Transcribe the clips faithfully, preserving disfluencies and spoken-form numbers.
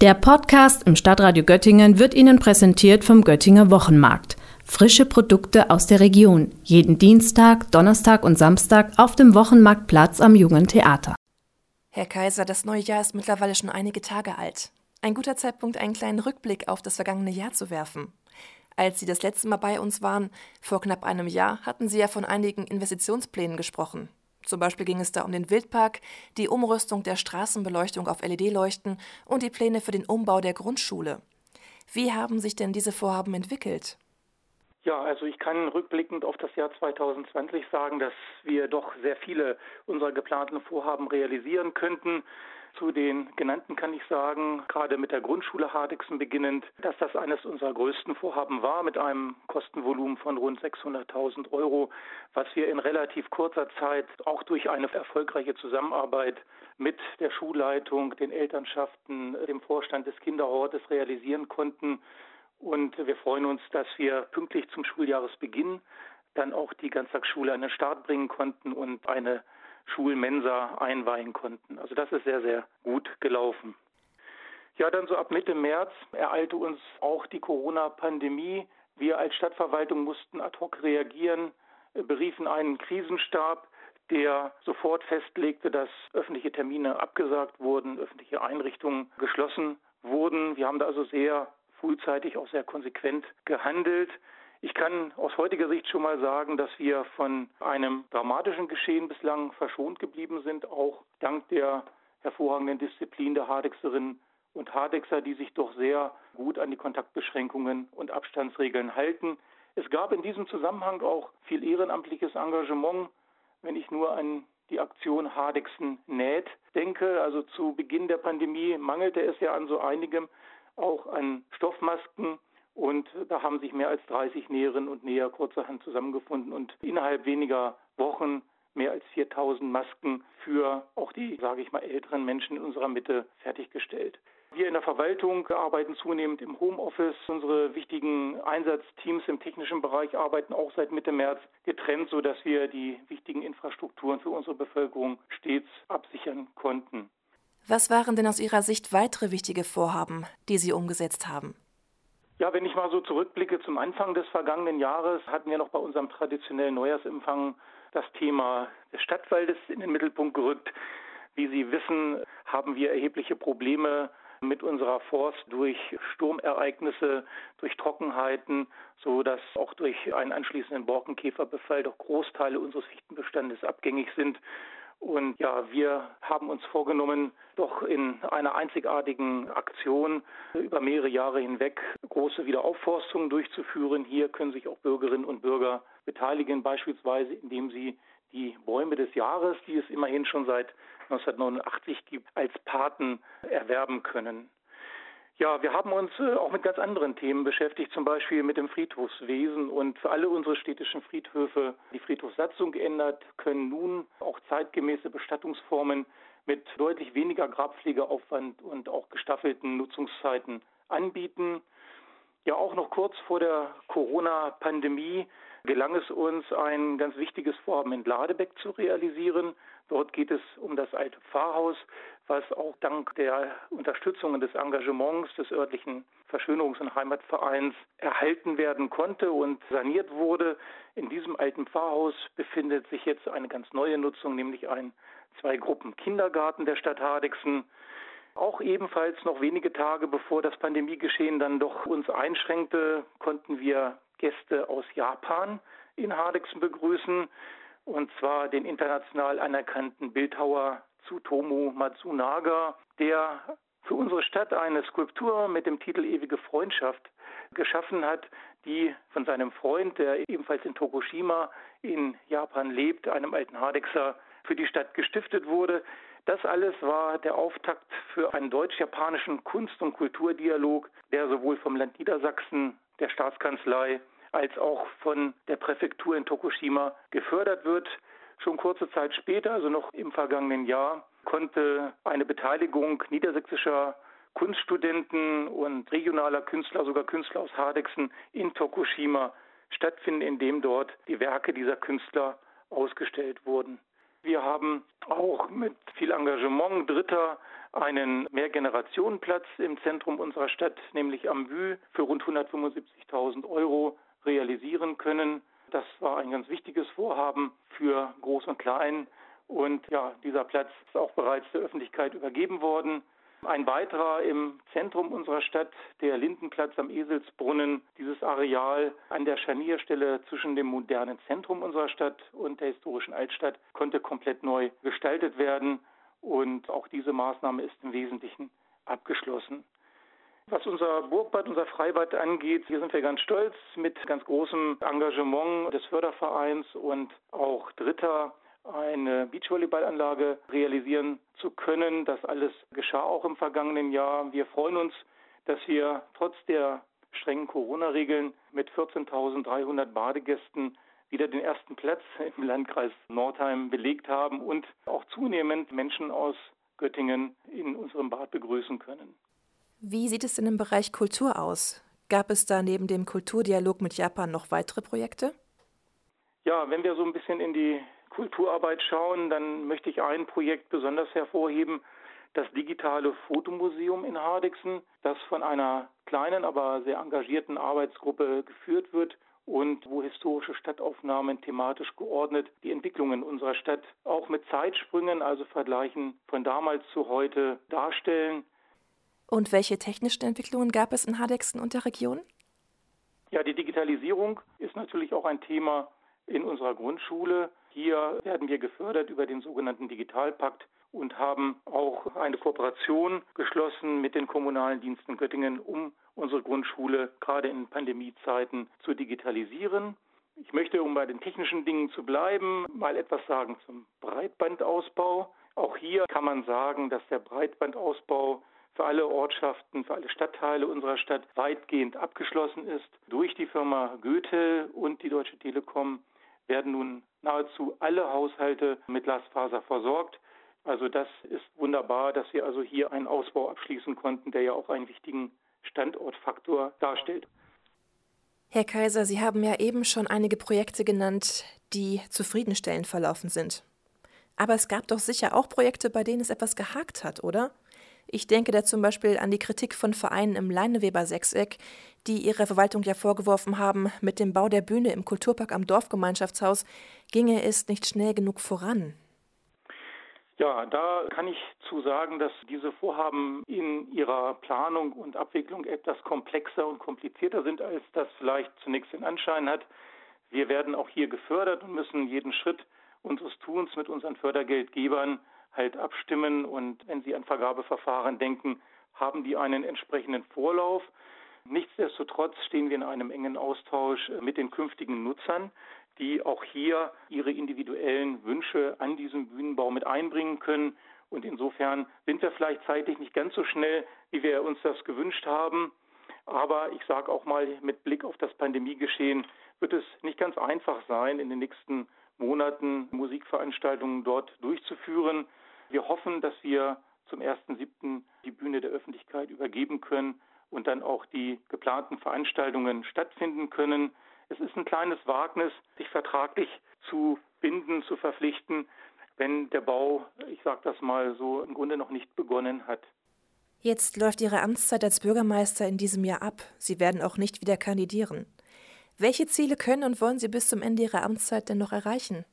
Der Podcast im Stadtradio Göttingen wird Ihnen präsentiert vom Göttinger Wochenmarkt. Frische Produkte aus der Region. Jeden Dienstag, Donnerstag und Samstag auf dem Wochenmarktplatz am Jungen Theater. Herr Kaiser, das neue Jahr ist mittlerweile schon einige Tage alt. Ein guter Zeitpunkt, einen kleinen Rückblick auf das vergangene Jahr zu werfen. Als Sie das letzte Mal bei uns waren, vor knapp einem Jahr, hatten Sie ja von einigen Investitionsplänen gesprochen. Zum Beispiel ging es da um den Wildpark, die Umrüstung der Straßenbeleuchtung auf L E D-Leuchten und die Pläne für den Umbau der Grundschule. Wie haben sich denn diese Vorhaben entwickelt? Ja, also ich kann rückblickend auf das Jahr zwanzig zwanzig sagen, dass wir doch sehr viele unserer geplanten Vorhaben realisieren könnten. Zu den genannten kann ich sagen, gerade mit der Grundschule Hardegsen beginnend, dass das eines unserer größten Vorhaben war mit einem Kostenvolumen von rund sechshunderttausend Euro, was wir in relativ kurzer Zeit auch durch eine erfolgreiche Zusammenarbeit mit der Schulleitung, den Elternschaften, dem Vorstand des Kinderhortes realisieren konnten. Und wir freuen uns, dass wir pünktlich zum Schuljahresbeginn dann auch die Ganztagsschule an den Start bringen konnten und eine Schulmensa einweihen konnten. Also das ist sehr, sehr gut gelaufen. Ja, dann so ab Mitte März ereilte uns auch die Corona-Pandemie. Wir als Stadtverwaltung mussten ad hoc reagieren, beriefen einen Krisenstab, der sofort festlegte, dass öffentliche Termine abgesagt wurden, öffentliche Einrichtungen geschlossen wurden. Wir haben da also sehr frühzeitig auch sehr konsequent gehandelt. Ich kann aus heutiger Sicht schon mal sagen, dass wir von einem dramatischen Geschehen bislang verschont geblieben sind, auch dank der hervorragenden Disziplin der Hardexerinnen und Hardexer, die sich doch sehr gut an die Kontaktbeschränkungen und Abstandsregeln halten. Es gab in diesem Zusammenhang auch viel ehrenamtliches Engagement, wenn ich nur an die Aktion Hardegsen näht denke. Also zu Beginn der Pandemie mangelte es ja an so einigem, auch an Stoffmasken. Und da haben sich mehr als dreißig Näherinnen und Näher kurzerhand zusammengefunden und innerhalb weniger Wochen mehr als viertausend Masken für auch die, sage ich mal, älteren Menschen in unserer Mitte fertiggestellt. Wir in der Verwaltung arbeiten zunehmend im Homeoffice. Unsere wichtigen Einsatzteams im technischen Bereich arbeiten auch seit Mitte März getrennt, sodass wir die wichtigen Infrastrukturen für unsere Bevölkerung stets absichern konnten. Was waren denn aus Ihrer Sicht weitere wichtige Vorhaben, die Sie umgesetzt haben? Ja, wenn ich mal so zurückblicke zum Anfang des vergangenen Jahres, hatten wir noch bei unserem traditionellen Neujahrsempfang das Thema des Stadtwaldes in den Mittelpunkt gerückt. Wie Sie wissen, haben wir erhebliche Probleme mit unserer Forst durch Sturmereignisse, durch Trockenheiten, so dass auch durch einen anschließenden Borkenkäferbefall doch Großteile unseres Fichtenbestandes abgängig sind. Und ja, wir haben uns vorgenommen, doch in einer einzigartigen Aktion über mehrere Jahre hinweg große Wiederaufforstungen durchzuführen. Hier können sich auch Bürgerinnen und Bürger beteiligen, beispielsweise indem sie die Bäume des Jahres, die es immerhin schon seit neunzehnhundertneunundachtzig gibt, als Paten erwerben können. Ja, wir haben uns auch mit ganz anderen Themen beschäftigt, zum Beispiel mit dem Friedhofswesen. Und für alle unsere städtischen Friedhöfe die Friedhofssatzung geändert, können nun auch zeitgemäße Bestattungsformen mit deutlich weniger Grabpflegeaufwand und auch gestaffelten Nutzungszeiten anbieten. Ja, auch noch kurz vor der Corona-Pandemie gelang es uns, ein ganz wichtiges Vorhaben in Ladebeck zu realisieren. Dort geht es um das alte Pfarrhaus, was auch dank der Unterstützung und des Engagements des örtlichen Verschönerungs- und Heimatvereins erhalten werden konnte und saniert wurde. In diesem alten Pfarrhaus befindet sich jetzt eine ganz neue Nutzung, nämlich ein Zwei-Gruppen-Kindergarten der Stadt Hardegsen. Auch ebenfalls noch wenige Tage bevor das Pandemiegeschehen dann doch uns einschränkte, konnten wir Gäste aus Japan in Hardegsen begrüßen, und zwar den international anerkannten Bildhauer Tsutomu Matsunaga, der für unsere Stadt eine Skulptur mit dem Titel Ewige Freundschaft geschaffen hat, die von seinem Freund, der ebenfalls in Tokushima in Japan lebt, einem alten Hardegser, für die Stadt gestiftet wurde. Das alles war der Auftakt für einen deutsch-japanischen Kunst- und Kulturdialog, der sowohl vom Land Niedersachsen, der Staatskanzlei, als auch von der Präfektur in Tokushima gefördert wird. Schon kurze Zeit später, also noch im vergangenen Jahr, konnte eine Beteiligung niedersächsischer Kunststudenten und regionaler Künstler, sogar Künstler aus Hardegsen in Tokushima stattfinden, indem dort die Werke dieser Künstler ausgestellt wurden. Wir haben auch mit viel Engagement Dritter einen Mehrgenerationenplatz im Zentrum unserer Stadt, nämlich am Wü, für rund hundertfünfundsiebzigtausend Euro realisieren können. Das war ein ganz wichtiges Vorhaben für Groß und Klein. Und ja, dieser Platz ist auch bereits der Öffentlichkeit übergeben worden. Ein weiterer im Zentrum unserer Stadt, der Lindenplatz am Eselsbrunnen. Dieses Areal an der Scharnierstelle zwischen dem modernen Zentrum unserer Stadt und der historischen Altstadt konnte komplett neu gestaltet werden. Und auch diese Maßnahme ist im Wesentlichen abgeschlossen. Was unser Burgbad, unser Freibad angeht, hier sind wir ganz stolz, mit ganz großem Engagement des Fördervereins und auch Dritter eine Beachvolleyballanlage realisieren zu können. Das alles geschah auch im vergangenen Jahr. Wir freuen uns, dass wir trotz der strengen Corona-Regeln mit vierzehntausenddreihundert Badegästen wieder den ersten Platz im Landkreis Nordheim belegt haben und auch zunehmend Menschen aus Göttingen in unserem Bad begrüßen können. Wie sieht es denn im Bereich Kultur aus? Gab es da neben dem Kulturdialog mit Japan noch weitere Projekte? Ja, wenn wir so ein bisschen in die Kulturarbeit schauen, dann möchte ich ein Projekt besonders hervorheben, das digitale Fotomuseum in Hardegsen, das von einer kleinen, aber sehr engagierten Arbeitsgruppe geführt wird und wo historische Stadtaufnahmen thematisch geordnet die Entwicklungen unserer Stadt auch mit Zeitsprüngen, also Vergleichen von damals zu heute, darstellen. Und welche technischen Entwicklungen gab es in Hardegsen und der Region? Ja, die Digitalisierung ist natürlich auch ein Thema in unserer Grundschule. Hier werden wir gefördert über den sogenannten Digitalpakt und haben auch eine Kooperation geschlossen mit den kommunalen Diensten Göttingen, um unsere Grundschule gerade in Pandemiezeiten zu digitalisieren. Ich möchte, um bei den technischen Dingen zu bleiben, mal etwas sagen zum Breitbandausbau. Auch hier kann man sagen, dass der Breitbandausbau für alle Ortschaften, für alle Stadtteile unserer Stadt weitgehend abgeschlossen ist. Durch die Firma Goethe und die Deutsche Telekom werden nun nahezu alle Haushalte mit Glasfaser versorgt. Also das ist wunderbar, dass wir also hier einen Ausbau abschließen konnten, der ja auch einen wichtigen Standortfaktor darstellt. Herr Kaiser, Sie haben ja eben schon einige Projekte genannt, die zufriedenstellend verlaufen sind. Aber es gab doch sicher auch Projekte, bei denen es etwas gehakt hat, oder? Ich denke da zum Beispiel an die Kritik von Vereinen im Leineweber-Sechseck, die ihrer Verwaltung ja vorgeworfen haben, mit dem Bau der Bühne im Kulturpark am Dorfgemeinschaftshaus ginge es nicht schnell genug voran. Ja, da kann ich zu sagen, dass diese Vorhaben in ihrer Planung und Abwicklung etwas komplexer und komplizierter sind, als das vielleicht zunächst den Anschein hat. Wir werden auch hier gefördert und müssen jeden Schritt unseres Tuns mit unseren Fördergeldgebern halt abstimmen. Und wenn Sie an Vergabeverfahren denken, haben die einen entsprechenden Vorlauf. Nichtsdestotrotz stehen wir in einem engen Austausch mit den künftigen Nutzern, die auch hier ihre individuellen Wünsche an diesem Bühnenbau mit einbringen können. Und insofern sind wir vielleicht zeitlich nicht ganz so schnell, wie wir uns das gewünscht haben. Aber ich sage auch mal, mit Blick auf das Pandemiegeschehen wird es nicht ganz einfach sein, in den nächsten Monaten Musikveranstaltungen dort durchzuführen. Wir hoffen, dass wir zum ersten siebten die Bühne der Öffentlichkeit übergeben können und dann auch die geplanten Veranstaltungen stattfinden können. Es ist ein kleines Wagnis, sich vertraglich zu binden, zu verpflichten, wenn der Bau, ich sage das mal so, im Grunde noch nicht begonnen hat. Jetzt läuft Ihre Amtszeit als Bürgermeister in diesem Jahr ab. Sie werden auch nicht wieder kandidieren. Welche Ziele können und wollen Sie bis zum Ende Ihrer Amtszeit denn noch erreichen?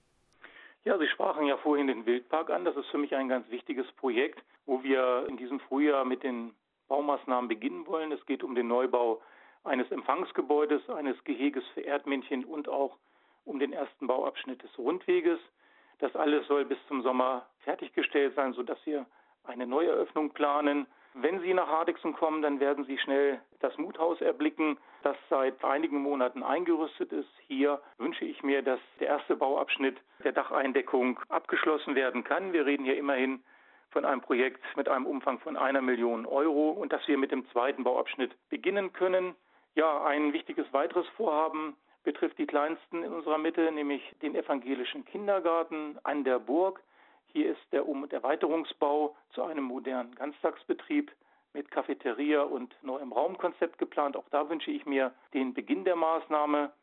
Ja, Sie sprachen ja vorhin den Wildpark an. Das ist für mich ein ganz wichtiges Projekt, wo wir in diesem Frühjahr mit den Baumaßnahmen beginnen wollen. Es geht um den Neubau eines Empfangsgebäudes, eines Geheges für Erdmännchen und auch um den ersten Bauabschnitt des Rundweges. Das alles soll bis zum Sommer fertiggestellt sein, sodass wir eine Neueröffnung planen. Wenn Sie nach Hardegsen kommen, dann werden Sie schnell das Muthaus erblicken, das seit einigen Monaten eingerüstet ist. Hier wünsche ich mir, dass der erste Bauabschnitt der Dacheindeckung abgeschlossen werden kann. Wir reden hier immerhin von einem Projekt mit einem Umfang von einer Million Euro und dass wir mit dem zweiten Bauabschnitt beginnen können. Ja, ein wichtiges weiteres Vorhaben betrifft die Kleinsten in unserer Mitte, nämlich den evangelischen Kindergarten an der Burg. Hier ist der Um- und Erweiterungsbau zu einem modernen Ganztagsbetrieb mit Cafeteria und neuem Raumkonzept geplant. Auch da wünsche ich mir den Beginn der Maßnahme.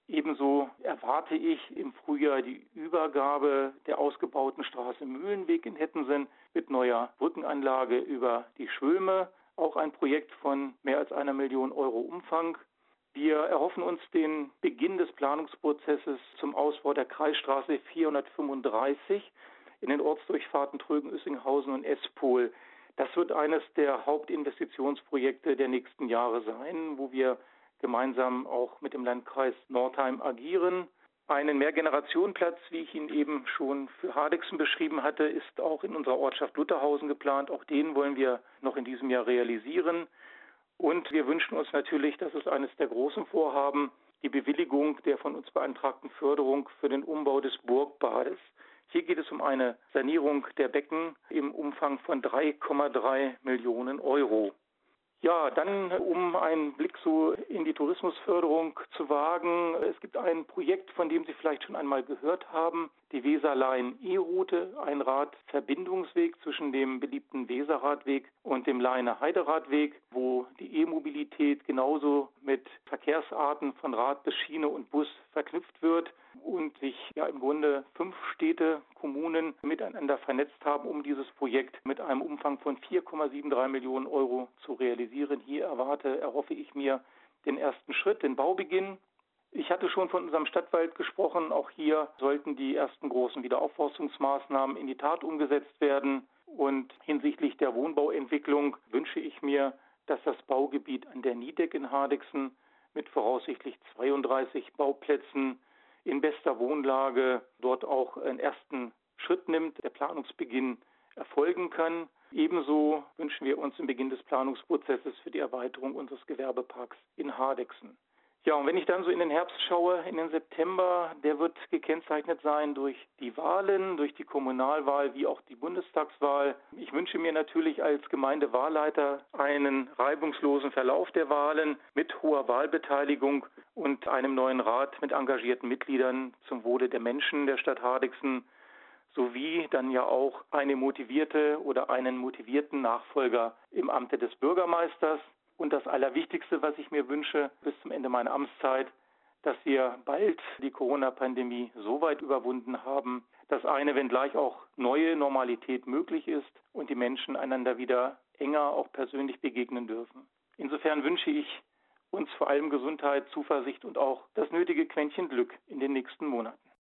Ebenso erwarte ich im Frühjahr die Übergabe der ausgebauten Straße Mühlenweg in Hettensen mit neuer Brückenanlage über die Schwülme, auch ein Projekt von mehr als einer Million Euro Umfang. Wir erhoffen uns den Beginn des Planungsprozesses zum Ausbau der Kreisstraße vierhundertfünfunddreißig in den Ortsdurchfahrten Trögen, Üssinghausen und Espol. Das wird eines der Hauptinvestitionsprojekte der nächsten Jahre sein, wo wir gemeinsam auch mit dem Landkreis Northeim agieren. Einen Mehrgenerationenplatz, wie ich ihn eben schon für Hardegsen beschrieben hatte, ist auch in unserer Ortschaft Lutherhausen geplant. Auch den wollen wir noch in diesem Jahr realisieren. Und wir wünschen uns natürlich, das ist eines der großen Vorhaben, die Bewilligung der von uns beantragten Förderung für den Umbau des Burgbades. Hier geht es um eine Sanierung der Becken im Umfang von drei Komma drei Millionen Euro. Ja, dann, um einen Blick so in die Tourismusförderung zu wagen. Es gibt ein Projekt, von dem Sie vielleicht schon einmal gehört haben, die Weser-Lein-E-Route, ein Radverbindungsweg zwischen dem beliebten Weserradweg und dem Leine-Heideradweg, wo die E-Mobilität genauso mit Verkehrsarten von Rad bis Schiene und Bus verknüpft wird und sich ja im Grunde fünf Städte, Kommunen miteinander vernetzt haben, um dieses Projekt mit einem Umfang von vier Komma drei sieben Millionen Euro zu realisieren. Hier erwarte, erhoffe ich mir den ersten Schritt, den Baubeginn. Ich hatte schon von unserem Stadtwald gesprochen. Auch hier sollten die ersten großen Wiederaufforstungsmaßnahmen in die Tat umgesetzt werden. Und hinsichtlich der Wohnbauentwicklung wünsche ich mir, dass das Baugebiet an der Niedeck in Hardegsen mit voraussichtlich zweiunddreißig Bauplätzen in bester Wohnlage dort auch einen ersten Schritt nimmt, der Planungsbeginn erfolgen kann. Ebenso wünschen wir uns den Beginn des Planungsprozesses für die Erweiterung unseres Gewerbeparks in Hardegsen. Ja, und wenn ich dann so in den Herbst schaue, in den September, der wird gekennzeichnet sein durch die Wahlen, durch die Kommunalwahl wie auch die Bundestagswahl. Ich wünsche mir natürlich als Gemeindewahlleiter einen reibungslosen Verlauf der Wahlen mit hoher Wahlbeteiligung und einem neuen Rat mit engagierten Mitgliedern zum Wohle der Menschen der Stadt Hardegsen, sowie dann ja auch eine motivierte oder einen motivierten Nachfolger im Amte des Bürgermeisters. Und das Allerwichtigste, was ich mir wünsche bis zum Ende meiner Amtszeit, dass wir bald die Corona-Pandemie so weit überwunden haben, dass eine, wenngleich auch neue Normalität möglich ist und die Menschen einander wieder enger auch persönlich begegnen dürfen. Insofern wünsche ich uns vor allem Gesundheit, Zuversicht und auch das nötige Quäntchen Glück in den nächsten Monaten.